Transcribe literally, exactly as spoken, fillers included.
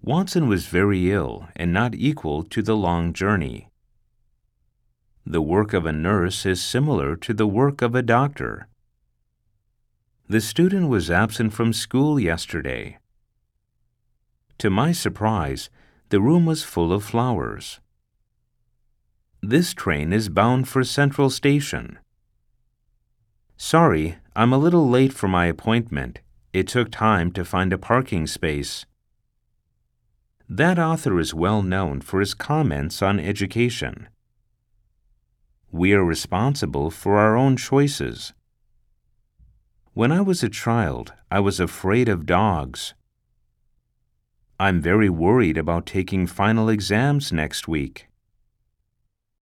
Watson was very ill and not equal to the long journey. The work of a nurse is similar to the work of a doctor. The student was absent from school yesterday. To my surprise, the room was full of flowers. This train is bound for Central Station. Sorry, I'm a little late for my appointment. It took time to find a parking space. That author is well known for his comments on education. We are responsible for our own choices. When I was a child, I was afraid of dogs. I'm very worried about taking final exams next week.